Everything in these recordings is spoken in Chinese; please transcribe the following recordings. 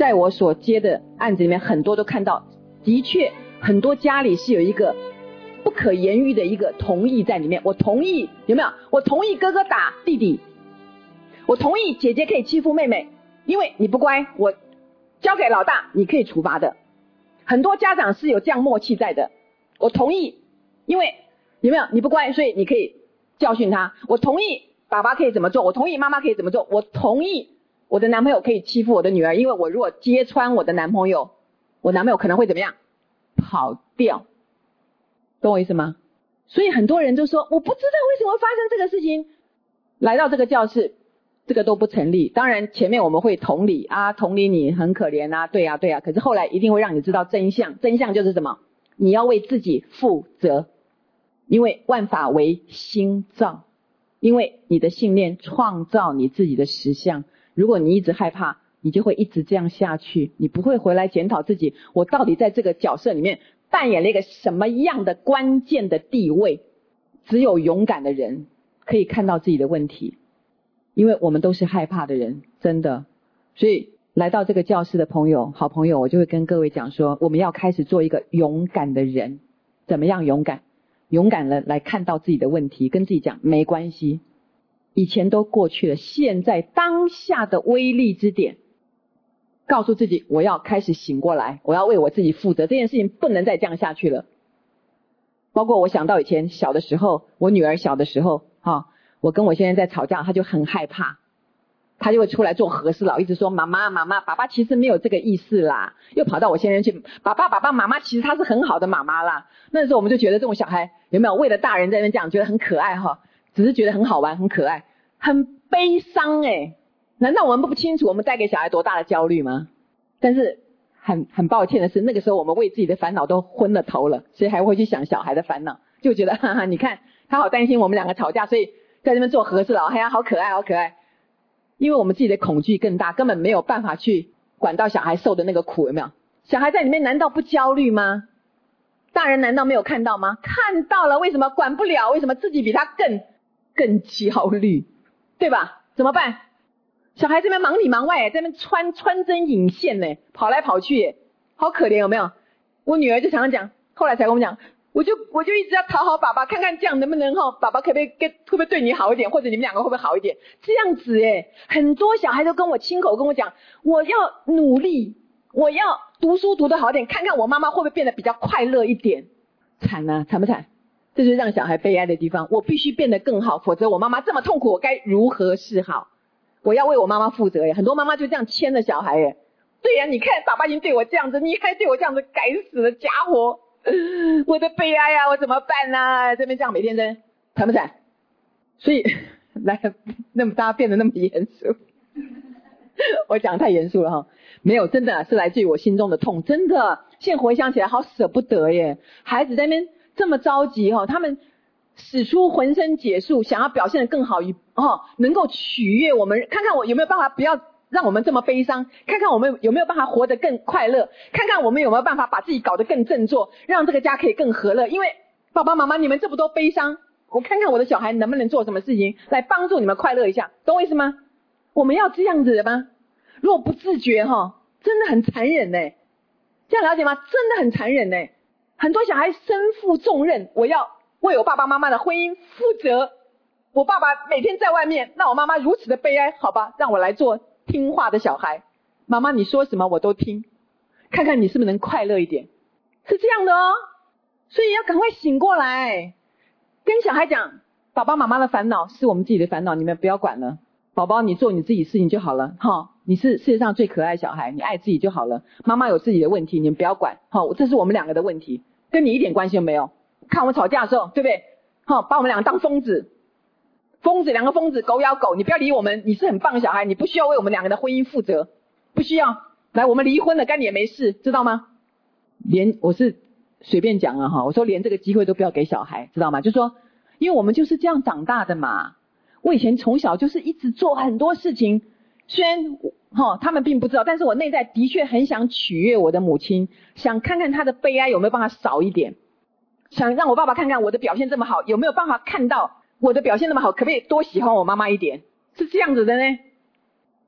在我所接的案子里面，很多都看到，的确很多家里是有一个不可言喻的一个同意在里面。我同意，有没有？我同意哥哥打弟弟，我同意姐姐可以欺负妹妹，因为你不乖，我交给老大，你可以处罚的。很多家长是有这样默契在的。我同意，因为有没有？你不乖，所以你可以教训他。我同意爸爸可以怎么做，我同意妈妈可以怎么做，我同意我的男朋友可以欺负我的女儿，因为我如果揭穿我的男朋友，我男朋友可能会怎么样？跑掉。懂我意思吗？所以很多人就说，我不知道为什么发生这个事情，来到这个教室，这个都不成立。当然前面我们会同理啊，同理你很可怜啊，对啊对啊，可是后来一定会让你知道真相。真相就是什么？你要为自己负责，因为万法为心造，因为你的信念创造你自己的实相。如果你一直害怕，你就会一直这样下去，你不会回来检讨自己，我到底在这个角色里面扮演了一个什么样的关键的地位。只有勇敢的人可以看到自己的问题，因为我们都是害怕的人，真的。所以来到这个教室的朋友，好朋友，我就会跟各位讲说，我们要开始做一个勇敢的人。怎么样勇敢？勇敢了来看到自己的问题，跟自己讲没关系，以前都过去了，现在当下的威力之点，告诉自己我要开始醒过来，我要为我自己负责，这件事情不能再这样下去了。包括我想到以前小的时候，我女儿小的时候我跟我先生在吵架，他就很害怕，他就会出来做和事佬，一直说妈妈妈妈，爸爸其实没有这个意思啦，又跑到我先生去，爸爸妈妈其实他是很好的妈妈啦。那时候我们就觉得这种小孩有没有为了大人在那边讲，觉得很可爱只是觉得很好玩很可爱，很悲伤难道我们不清楚我们带给小孩多大的焦虑吗？但是很抱歉的是，那个时候我们为自己的烦恼都昏了头了，谁还会去想小孩的烦恼？就觉得哈哈，你看他好担心我们两个吵架，所以在那边做和事佬，哎呀好可爱好可爱。因为我们自己的恐惧更大，根本没有办法去管到小孩受的那个苦，有没有？小孩在里面难道不焦虑吗？大人难道没有看到吗？看到了，为什么管不了？为什么自己比他更焦虑？对吧？怎么办？小孩这边忙里忙外在那边穿针引线跑来跑去好可怜，有没有？我女儿就常常讲，后来才跟我们讲，我就一直要讨好爸爸，看看这样能不能爸爸会不会对你好一点，或者你们两个会不会好一点？这样子很多小孩都跟我亲口跟我讲，我要努力，我要读书读得好一点，看看我妈妈会不会变得比较快乐一点。惨啊，惨不惨？这就是让小孩悲哀的地方。我必须变得更好，否则我妈妈这么痛苦，我该如何是好？我要为我妈妈负责很多妈妈就这样牵着小孩对呀，你看爸爸已经对我这样子，你还对我这样子，该死的家伙，我的悲哀啊，我怎么办啊？这边这样每天真惨不惨？所以来，那么大家变得那么严肃我讲太严肃了没有，真的是来自于我心中的痛，真的现在回想起来好舍不得孩子在那边这么着急他们使出浑身解数，想要表现得更好能够取悦我们，看看我有没有办法不要让我们这么悲伤，看看我们有没有办法活得更快乐，看看我们有没有办法把自己搞得更振作，让这个家可以更和乐。因为爸爸妈妈你们这么多悲伤，我看看我的小孩能不能做什么事情来帮助你们快乐一下，懂我意思吗？我们要这样子的吗？如果不自觉真的很残忍这样了解吗？真的很残忍很多小孩身负重任，我要为我爸爸妈妈的婚姻负责，我爸爸每天在外面，让我妈妈如此的悲哀，好吧，让我来做听话的小孩，妈妈你说什么我都听，看看你是不是能快乐一点，是这样的所以要赶快醒过来，跟小孩讲，爸爸妈妈的烦恼是我们自己的烦恼，你们不要管了，宝宝你做你自己事情就好了你是世界上最可爱小孩，你爱自己就好了，妈妈有自己的问题你们不要管这是我们两个的问题，跟你一点关系都没有。看我们吵架的时候对不对把我们两个当疯子，两个疯子，狗咬狗，你不要理我们，你是很棒的小孩，你不需要为我们两个的婚姻负责，不需要，来我们离婚了干你也没事，知道吗？我是随便讲我说连这个机会都不要给小孩，知道吗？就是说因为我们就是这样长大的嘛，我以前从小就是一直做很多事情，虽然他们并不知道，但是我内在的确很想取悦我的母亲，想看看她的悲哀有没有办法少一点，想让我爸爸看看我的表现这么好，有没有办法看到我的表现那么好，可不可以多喜欢我妈妈一点，是这样子的呢。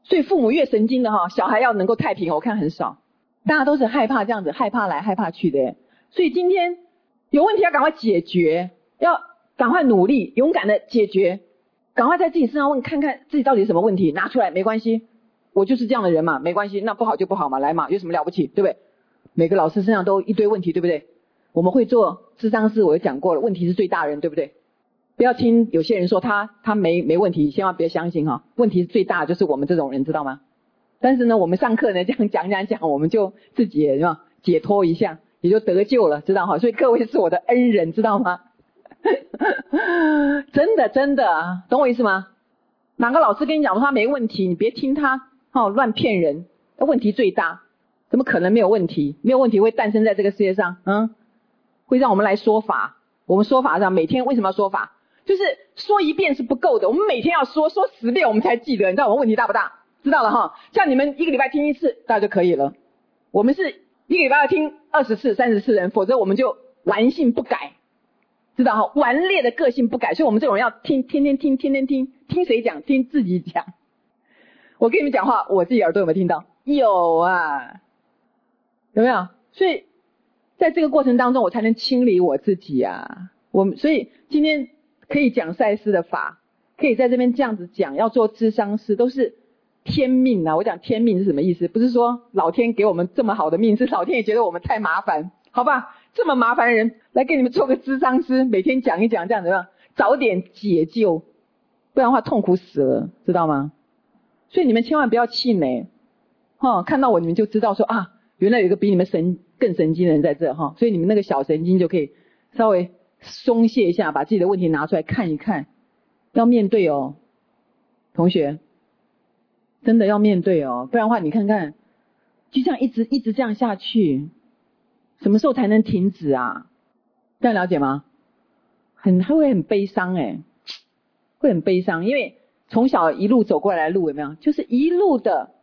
所以父母越神经的小孩要能够太平，我看很少，大家都是害怕这样子，害怕来害怕去的。所以今天有问题要赶快解决，要赶快努力勇敢的解决，赶快在自己身上问看看自己到底是什么问题，拿出来没关系，我就是这样的人嘛，没关系，那不好就不好嘛，来嘛，有什么了不起，对不对？每个老师身上都一堆问题，对不对？我们会做諮商师，我也讲过了，问题是最大人，对不对？不要听有些人说他没问题，千万别相信问题是最大的就是我们这种人，知道吗？但是呢，我们上课呢这样讲，我们就自己也解脱一下，也就得救了，知道所以各位是我的恩人，知道吗？真的懂我意思吗？哪个老师跟你讲说他没问题，你别听他乱骗人，问题最大，怎么可能没有问题？没有问题会诞生在这个世界上，会让我们来说法。我们说法上每天为什么要说法？就是说一遍是不够的，我们每天要说10遍我们才记得，你知道我们问题大不大？知道了像你们一个礼拜听1次大家就可以了，我们是一个礼拜要听20次30次人，否则我们就顽性不改，知道顽劣的个性不改，所以我们这种人要天天听谁讲？听自己讲。我跟你们讲话，我自己耳朵有没有听到？有啊，有没有？所以在这个过程当中我才能清理我自己啊。所以今天可以讲赛斯的法，可以在这边这样子讲，要做諮商师都是天命啊。我讲天命是什么意思？不是说老天给我们这么好的命，是老天也觉得我们太麻烦，好吧？这么麻烦的人来给你们做个諮商师，每天讲一讲，这样子早点解救，不然的话痛苦死了，知道吗？所以你们千万不要气馁看到我你们就知道说原来有一个比你们更神经的人在这所以你们那个小神经就可以稍微松懈一下，把自己的问题拿出来看一看，要面对同学，真的要面对不然的话你看看就这样一直这样下去，什么时候才能停止啊？这样了解吗？会很悲伤会很悲伤，因为从小一路走过来的路有没有？就是一路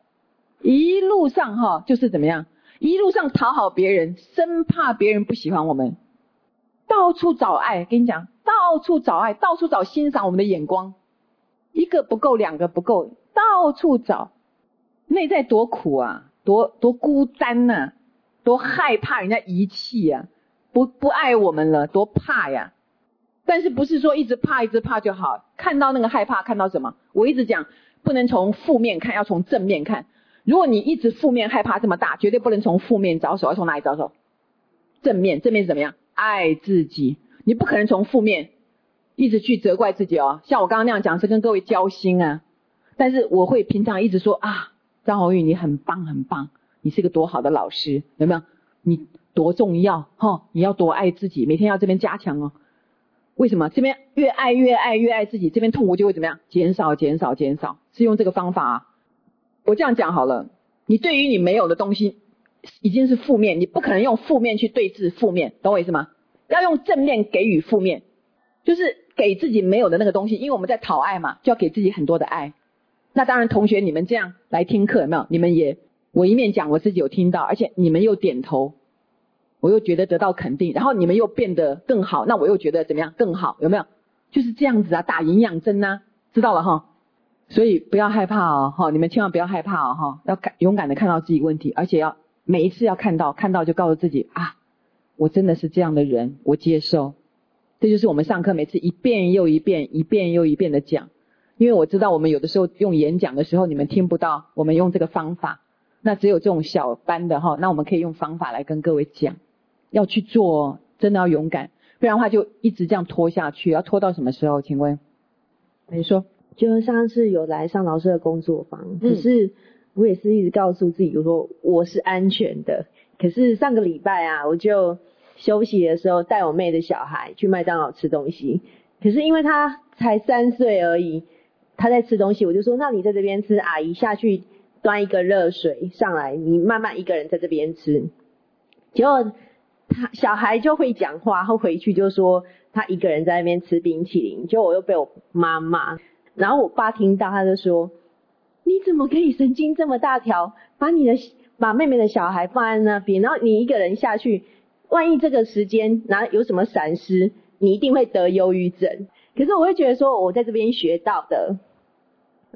上就是怎么样？一路上讨好别人，生怕别人不喜欢我们，到处找爱，跟你讲，到处找爱，到处找欣赏我们的眼光，一个不够2个不够，到处找，内在多苦啊，多孤单啊，多害怕人家遗弃啊，不爱我们了，多怕呀。但是不是说一直怕就好，看到那个害怕看到什么？我一直讲不能从负面看，要从正面看。如果你一直负面害怕这么大，绝对不能从负面着手，要从哪里着手？正面是怎么样？爱自己。你不可能从负面一直去责怪自己像我刚刚那样讲是跟各位交心啊，但是我会平常一直说张宏宇你很棒很棒，你是个多好的老师，有没有？你多重要你要多爱自己，每天要这边加强为什么？这边越爱自己，这边痛苦就会怎么样？减少，是用这个方法我这样讲好了，你对于你没有的东西已经是负面，你不可能用负面去对峙负面，懂我意思吗？要用正面给予负面，就是给自己没有的那个东西，因为我们在讨爱嘛，就要给自己很多的爱。那当然同学你们这样来听课有没有？你们也我一面讲我自己有听到，而且你们又点头，我又觉得得到肯定，然后你们又变得更好，那我又觉得怎么样更好，有没有？就是这样子打营养针知道了所以不要害怕你们千万不要害怕要勇敢的看到自己问题，而且要每一次要看到就告诉自己我真的是这样的人，我接受。这就是我们上课每次一遍又一遍的讲，因为我知道我们有的时候用演讲的时候你们听不到，我们用这个方法，那只有这种小班的那我们可以用方法来跟各位讲，要去做真的要勇敢，不然的话就一直这样拖下去，要拖到什么时候？请问你说。 就上次有来上老师的工作坊，可是我也是一直告诉自己，我说我是安全的。可是上个礼拜我就休息的时候带我妹的小孩去麦当劳吃东西，可是因为他才3岁而已，他在吃东西，我就说那你在这边吃，阿姨下去端一个热水上来，你慢慢一个人在这边吃。结果小孩就会讲话，后回去就说他一个人在那边吃冰淇淋，结果我又被我妈骂。然后我爸听到他就说你怎么可以神经这么大条，把妹妹的小孩放在那边，然后你一个人下去，万一这个时间有什么闪失，你一定会得忧郁症。可是我会觉得说我在这边学到的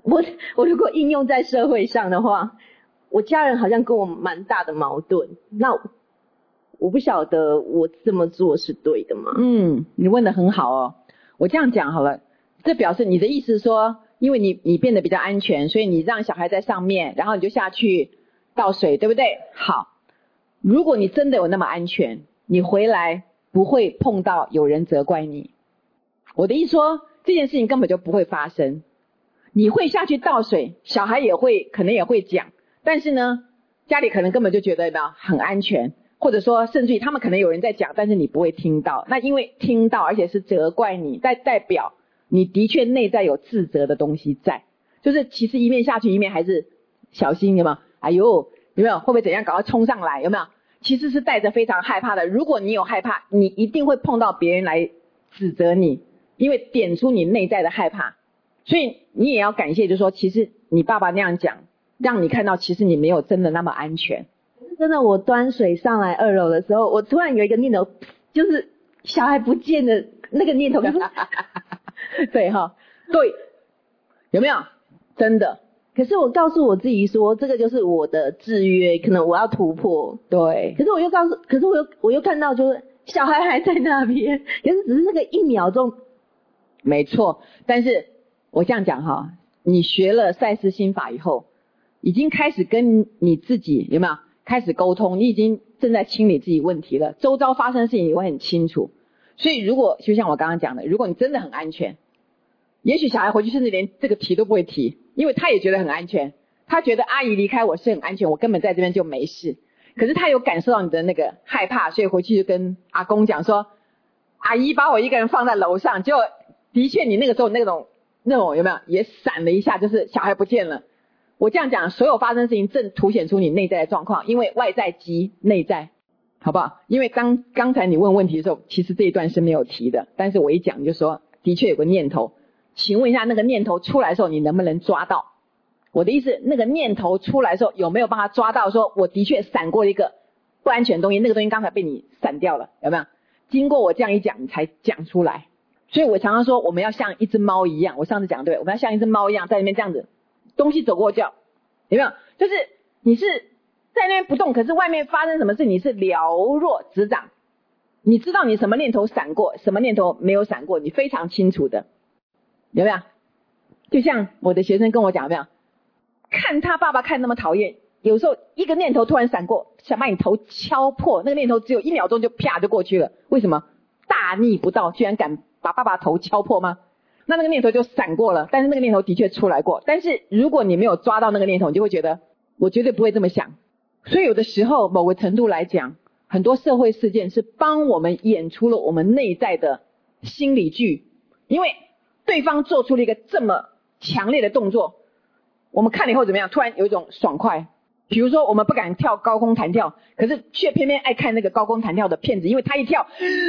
我如果应用在社会上的话，我家人好像跟我蛮大的矛盾，那我不晓得我这么做是对的吗？ 你问得很好哦。我这样讲好了，这表示你的意思是说，因为你变得比较安全，所以你让小孩在上面，然后你就下去倒水，对不对？好，如果你真的有那么安全，你回来不会碰到有人责怪你。我的意思说，这件事情根本就不会发生。你会下去倒水，小孩可能也会讲，但是呢，家里可能根本就觉得很安全，或者说甚至于他们可能有人在讲，但是你不会听到。那因为听到而且是责怪你，代表你的确内在有自责的东西在，就是其实一面下去一面还是小心，有没有？哎呦，有没有？会不会怎样？赶快冲上来，有没有？其实是带着非常害怕的。如果你有害怕，你一定会碰到别人来指责你，因为点出你内在的害怕。所以你也要感谢，就是说其实你爸爸那样讲，让你看到其实你没有真的那么安全。 真的，我端水上来2楼的时候，我突然有一个念头，就是小孩不见的那个念头。 对哈，对，有没有？真的。 可是我告诉我自己说，这个就是我的制约，可能我要突破。 对。 可是我又看到，就是小孩还在那边，可是只是那个1秒钟。 没错，但是我这样讲哈，你学了赛斯心法以后，已经开始跟你自己有没有开始沟通？你已经正在清理自己问题了，周遭发生的事情你会很清楚。所以如果就像我刚刚讲的，如果你真的很安全，也许小孩回去甚至连这个提都不会提，因为他也觉得很安全，他觉得阿姨离开我是很安全，我根本在这边就没事。可是他有感受到你的那个害怕，所以回去就跟阿公讲说，阿姨把我一个人放在楼上，就的确你那个时候那种有没有也闪了一下，就是小孩不见了。我这样讲，所有发生的事情正凸显出你内在的状况，因为外在即内在，好不好？因为刚才你问问题的时候，其实这一段是没有提的，但是我一讲就说的确有个念头，请问一下那个念头出来的时候你能不能抓到？我的意思，那个念头出来的时候有没有帮他抓到，说我的确闪过一个不安全的东西，那个东西刚才被你闪掉了，有没有？经过我这样一讲你才讲出来。所以我常常说我们要像一只猫一样，我上次讲对，我们要像一只猫一样在那边这样子，东西走过就有没有？就是你是在那边不动，可是外面发生什么事你是了若指掌，你知道你什么念头闪过，什么念头没有闪过，你非常清楚的，有没有？就像我的学生跟我讲，有没有？看他爸爸看那么讨厌，有时候一个念头突然闪过，想把你头敲破，那个念头只有1秒钟就啪就过去了。为什么？大逆不道，居然敢把爸爸头敲破吗？那个念头就闪过了，但是那个念头的确出来过。但是如果你没有抓到那个念头，你就会觉得我绝对不会这么想。所以有的时候某个程度来讲，很多社会事件是帮我们演出了我们内在的心理剧，因为对方做出了一个这么强烈的动作，我们看了以后怎么样？突然有一种爽快。比如说我们不敢跳高空弹跳，可是却偏偏爱看那个高空弹跳的片子，因为他一跳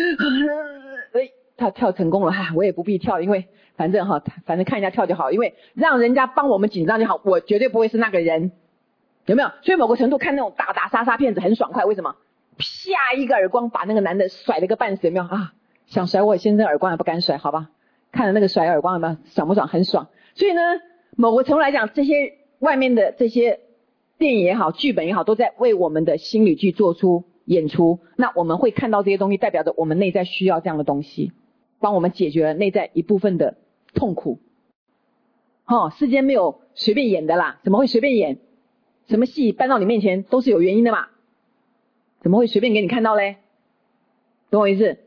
他跳成功了，我也不必跳，因为反正看人家跳就好，因为让人家帮我们紧张就好，我绝对不会是那个人，有没有？所以某个程度看那种打打杀杀片子很爽快，为什么？啪一个耳光把那个男的甩了个半死，有没有啊？想甩我先生耳光也不敢甩，好吧？看了那个甩耳光有没有爽不爽？很爽。所以呢，某个程度来讲，这些外面的这些电影也好，剧本也好，都在为我们的心理剧做出演出。那我们会看到这些东西，代表着我们内在需要这样的东西，帮我们解决了内在一部分的痛苦。世间没有随便演的啦，怎么会随便演？什么戏搬到你面前都是有原因的嘛，怎么会随便给你看到嘞？懂我意思？